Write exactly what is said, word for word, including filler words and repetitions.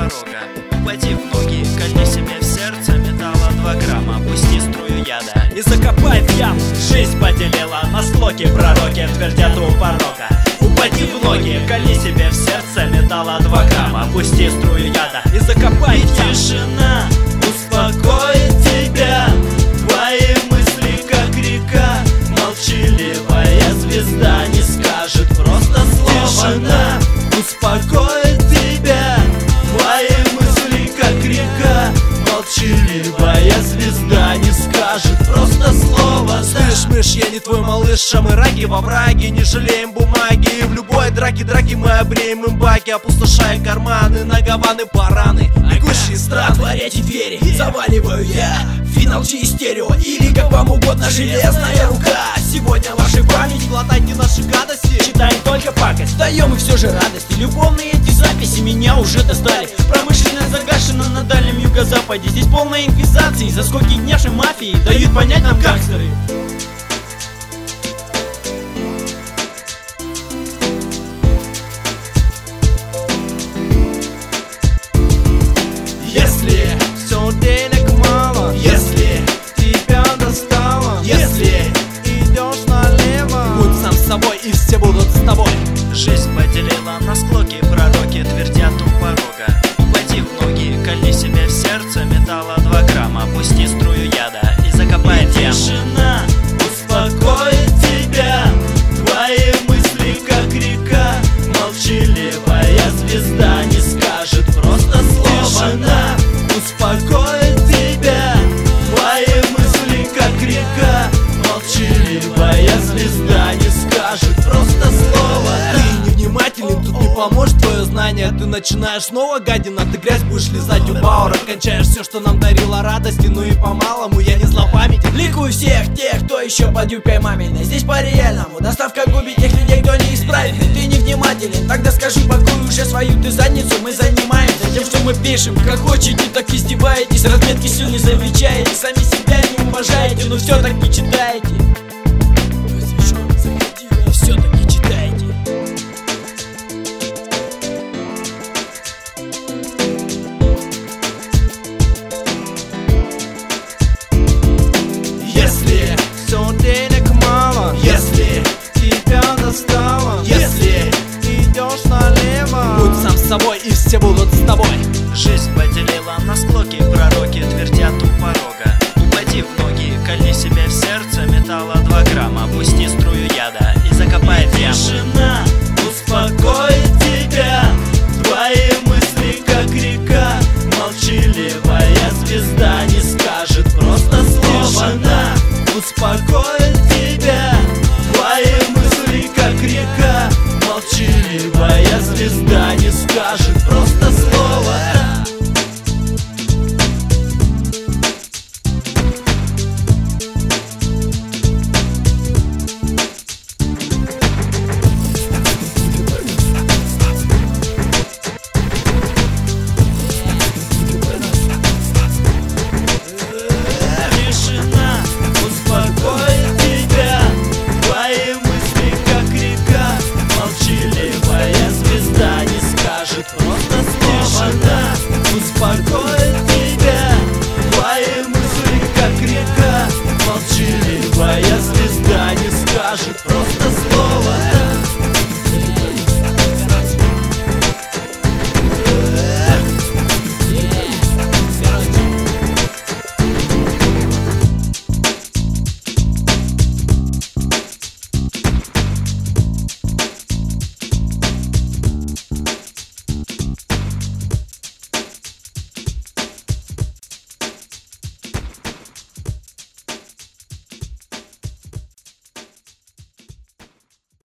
порога. Упади в ноги, кольни себе в сердце металла два грамма, пусти струю яда и закопай в яму. Жизнь поделила на слоги, пророки твердят у порога. Упади в ноги, кольни себе в сердце металла два грамма, пусти струю яда и закопай в яму. Тишина успокоит тебя, твои мысли как река, молчаливая звезда не скажет просто слова. Тишина успокоит тебя, твои мысли как река, молчаливая звезда не скажет просто слово. Слышь, мышь, я не твой малыш, а мы раки во враге, не жалеем бумаги. И в любой драке, драки мы обреем им баки, опустошая карманы, нагованы бараны. Бегущие страны, отворяйте двери, заваливаю я финал через стерео, или как вам угодно, железная рука. Сегодня вашей памяти глотайте наши гадости, читаем только пакость, даем и все же радости. Любовные эти записи меня уже достали. Промышленность загашена на дальнем юго-западе. Здесь полная инквизация, заскоки дневшей мафии дают понять нам гангстеры. Если все денег мало, если тебя достало, если идешь налево, будь сам собой и все будут с тобой. Жизнь поделила на склоки, пророки твердят у порога. Упади в ноги, кольни себе в сердце металла два грамма, пусти струю яда и закопай в яму. Тишина успокоит тебя, твои мысли как река, молчаливая звезда не скажет просто слова. Тишина успокоит тебя, твои мысли как река, молчаливая звезда не скажет просто слова. Ты невнимателен, тут не поможет твое знание. Ты начинаешь снова гадина, ты грязь будешь лизать у Бауэра. Кончаешь все, что нам дарило радости, ну и по-малому я не злопамятен. Ликую всех тех, кто еще под юбкой маминой. Здесь по-реальному, доставка губит тех людей, кто не исправительный. Ты невнимателен, тогда скажи, пакуй уже свою ты задницу. Мы занимаемся тем, что мы пишем. Как хотите, так издеваетесь, разметки сил не замечаете, сами себя не уважаете, но все-таки читаете. Все-таки читаете. Если все денег мало, если тебя достало, если идешь налево, будь сам собой и все будут с тобой. Жизнь поделила на склоки, пророки твердят у порога. Упади в ноги, кольни себе в сердце металла два грамма, пусти струю яда и закопай в яму. Тишина успокоит тебя, твои мысли как река, молчаливая звезда не скажет просто слова. Тишина успокоит